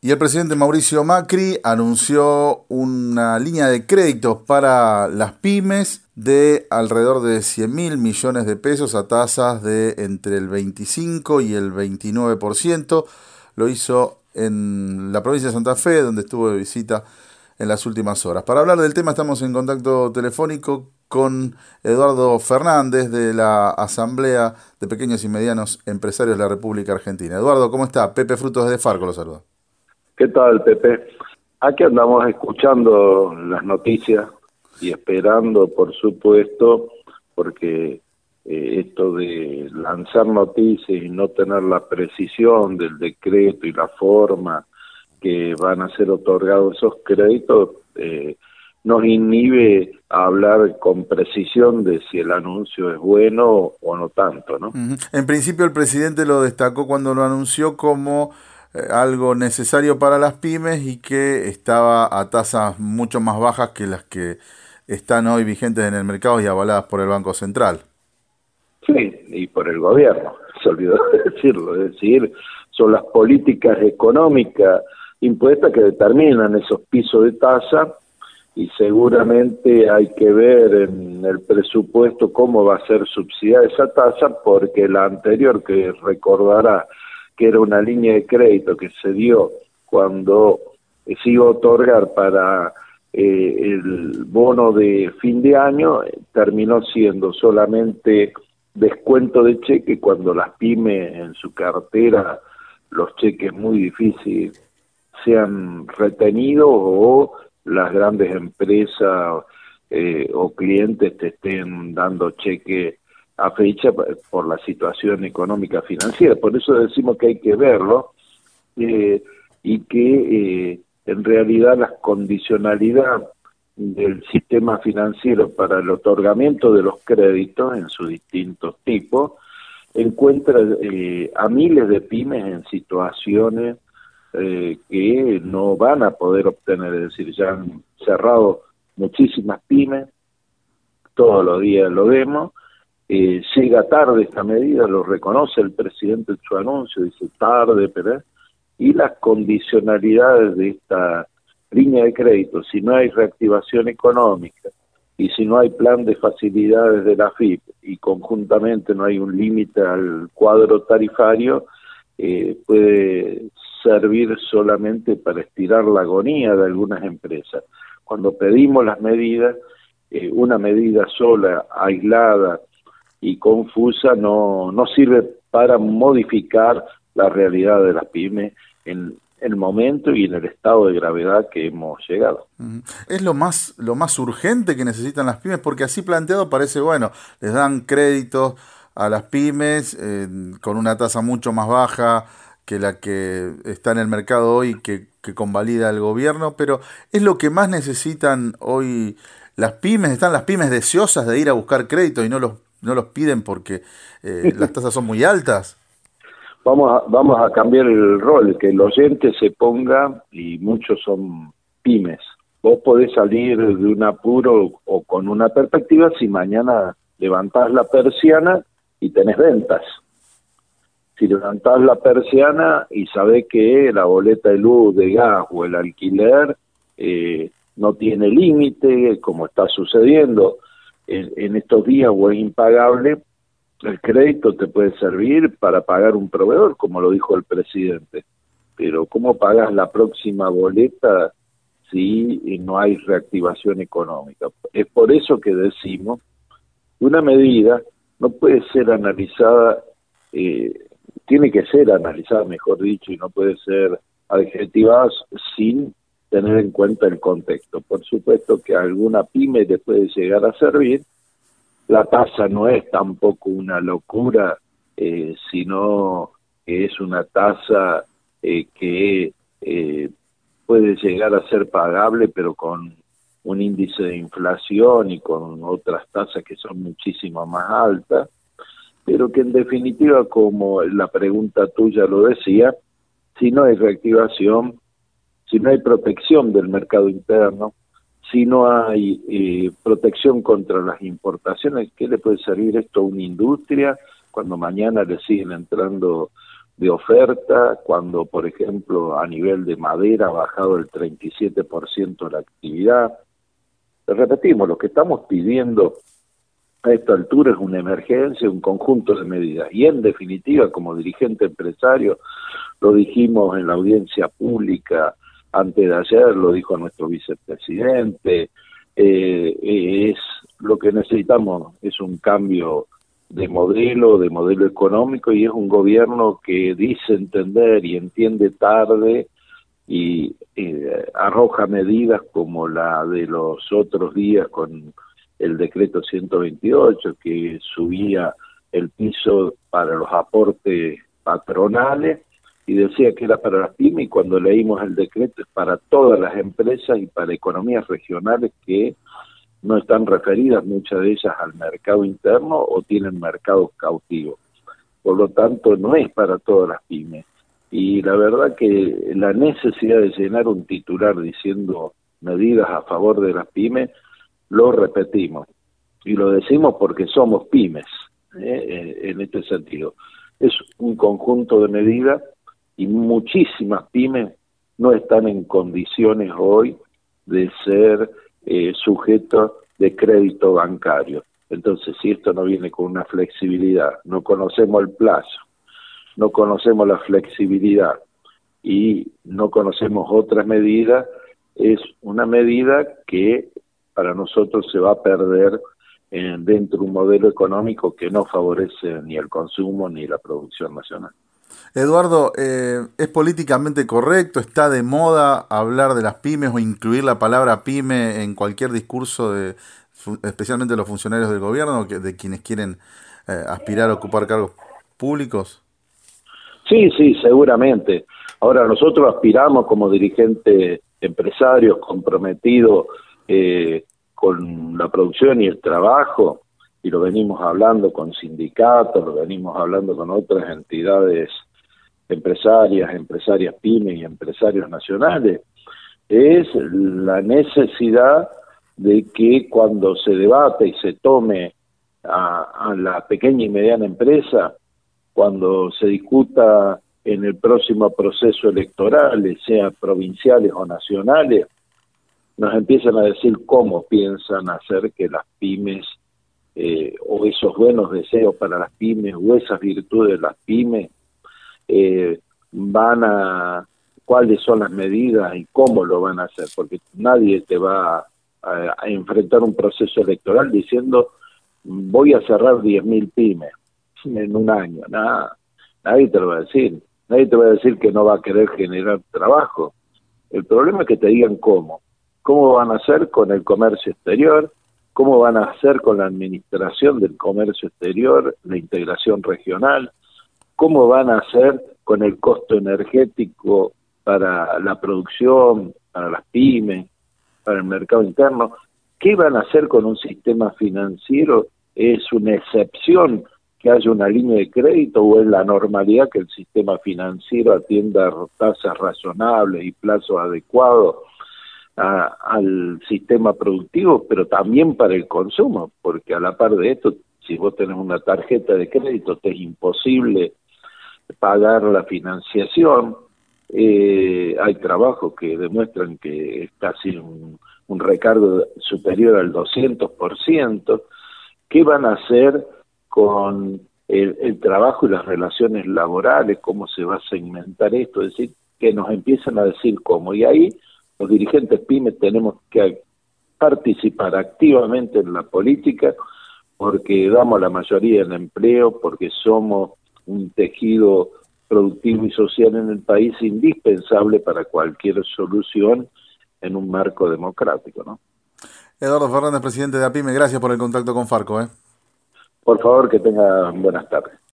Y el presidente Mauricio Macri anunció una línea de créditos para las pymes de alrededor de 100.000 millones de pesos a tasas de entre el 25 y el 29%. Lo hizo en la provincia de Santa Fe, donde estuvo de visita en las últimas horas. Para hablar del tema estamos en contacto telefónico con Eduardo Fernández de la Asamblea de Pequeños y Medianos Empresarios de la República Argentina. Eduardo, ¿cómo está? Pepe Frutos desde Farco lo saluda. ¿Qué tal, Pepe? Aquí andamos escuchando las noticias y esperando, por supuesto, porque esto de lanzar noticias y no tener la precisión del decreto y la forma que van a ser otorgados esos créditos, nos inhibe a hablar con precisión de si el anuncio es bueno o no tanto, ¿no? En principio el presidente lo destacó cuando lo anunció como algo necesario para las pymes y que estaba a tasas mucho más bajas que las que están hoy vigentes en el mercado y avaladas por el Banco Central. Sí, y por el gobierno, se olvidó de decirlo, es decir, son las políticas económicas impuestas que determinan esos pisos de tasa y seguramente hay que ver en el presupuesto cómo va a ser subsidiada esa tasa, porque la anterior, que recordará que era una línea de crédito que se dio cuando se iba a otorgar para el bono de fin de año, terminó siendo solamente descuento de cheque cuando las pymes en su cartera los cheques muy difíciles sean retenidos o las grandes empresas o clientes te estén dando cheque a fecha por la situación económica financiera. Por eso decimos que hay que verlo y que en realidad la condicionalidad del sistema financiero para el otorgamiento de los créditos en sus distintos tipos encuentra a miles de pymes en situaciones que no van a poder obtener, es decir, ya han cerrado muchísimas pymes, todos los días lo vemos. Llega tarde esta medida, lo reconoce el presidente en su anuncio, dice tarde, pero y las condicionalidades de esta línea de crédito, si no hay reactivación económica y si no hay plan de facilidades de la AFIP y conjuntamente no hay un límite al cuadro tarifario, puede servir solamente para estirar la agonía de algunas empresas. Cuando pedimos las medidas, una medida sola, aislada y confusa no sirve para modificar la realidad de las pymes en el momento y en el estado de gravedad que hemos llegado. Es lo más urgente que necesitan las pymes, porque así planteado parece, bueno, les dan créditos a las pymes con una tasa mucho más baja que la que está en el mercado hoy, que convalida el gobierno, pero es lo que más necesitan hoy las pymes. Están las pymes deseosas de ir a buscar crédito y no los piden porque las tasas son muy altas. Vamos a cambiar el rol, que el oyente se ponga, y muchos son pymes. Vos podés salir de un apuro o con una perspectiva si mañana levantás la persiana y tenés ventas. Si levantás la persiana y sabés que la boleta de luz, de gas o el alquiler no tiene límite, como está sucediendo en estos días, o es impagable, el crédito te puede servir para pagar un proveedor, como lo dijo el presidente. Pero ¿cómo pagas la próxima boleta si no hay reactivación económica? Es por eso que decimos que una medida no puede ser analizada, tiene que ser analizada, mejor dicho, y no puede ser adjetivada sin tener en cuenta el contexto. Por supuesto que a alguna pyme le puede llegar a servir. La tasa no es tampoco una locura, sino que es una tasa que puede llegar a ser pagable, pero con un índice de inflación y con otras tasas que son muchísimo más altas, pero que en definitiva, como la pregunta tuya lo decía, si no hay reactivación, si no hay protección del mercado interno, si no hay protección contra las importaciones, ¿qué le puede servir esto a una industria cuando mañana le siguen entrando de oferta, cuando, por ejemplo, a nivel de madera ha bajado el 37% la actividad. Repetimos, lo que estamos pidiendo a esta altura es una emergencia, un conjunto de medidas. Y en definitiva, como dirigente empresario, lo dijimos en la audiencia pública antes de ayer, lo dijo nuestro vicepresidente, es lo que necesitamos, es un cambio de modelo económico, y es un gobierno que dice entender y entiende tarde y arroja medidas como la de los otros días con el decreto 128, que subía el piso para los aportes patronales y decía que era para las pymes, y cuando leímos el decreto es para todas las empresas y para economías regionales que no están referidas, muchas de ellas, al mercado interno o tienen mercados cautivos. Por lo tanto, no es para todas las pymes. Y la verdad que la necesidad de llenar un titular diciendo medidas a favor de las pymes, lo repetimos. Y lo decimos porque somos pymes, en este sentido. Es un conjunto de medidas y muchísimas pymes no están en condiciones hoy de ser sujetos de crédito bancario. Entonces, si esto no viene con una flexibilidad, no conocemos el plazo, no conocemos la flexibilidad y no conocemos otras medidas, es una medida que para nosotros se va a perder dentro de un modelo económico que no favorece ni el consumo ni la producción nacional. Eduardo, ¿es políticamente correcto? ¿Está de moda hablar de las pymes o incluir la palabra pyme en cualquier discurso, especialmente de los funcionarios del gobierno, de quienes quieren aspirar a ocupar cargos públicos? Sí, seguramente. Ahora, nosotros aspiramos como dirigentes empresarios comprometidos con la producción y el trabajo, y lo venimos hablando con sindicatos, lo venimos hablando con otras entidades empresarias pymes y empresarios nacionales, es la necesidad de que cuando se debate y se tome a la pequeña y mediana empresa, cuando se discuta en el próximo proceso electoral, sea provinciales o nacionales, nos empiezan a decir cómo piensan hacer que las pymes, o esos buenos deseos para las pymes, o esas virtudes de las pymes, cuáles son las medidas y cómo lo van a hacer, porque nadie te va a enfrentar un proceso electoral diciendo voy a cerrar 10.000 pymes en un año. Nadie te lo va a decir. Nadie te va a decir que no va a querer generar trabajo. El problema es que te digan cómo. ¿Cómo van a hacer con el comercio exterior? ¿Cómo van a hacer con la administración del comercio exterior, la integración regional? ¿Cómo van a hacer con el costo energético para la producción, para las pymes, para el mercado interno? ¿Qué van a hacer con un sistema financiero? ¿Es una excepción que haya una línea de crédito o es la normalidad que el sistema financiero atienda tasas razonables y plazos adecuados al sistema productivo, pero también para el consumo? Porque a la par de esto, si vos tenés una tarjeta de crédito, te es imposible pagar la financiación. Hay trabajos que demuestran que es casi un recargo superior al 200%. ¿Qué van a hacer con el trabajo y las relaciones laborales? ¿Cómo se va a segmentar esto? Es decir, que nos empiezan a decir cómo. Y ahí los dirigentes pymes tenemos que participar activamente en la política, porque damos la mayoría en empleo, porque somos un tejido productivo y social en el país indispensable para cualquier solución en un marco democrático, ¿no? Eduardo Fernández, presidente de APYME, gracias por el contacto con Farco. Por favor, que tengan buenas tardes.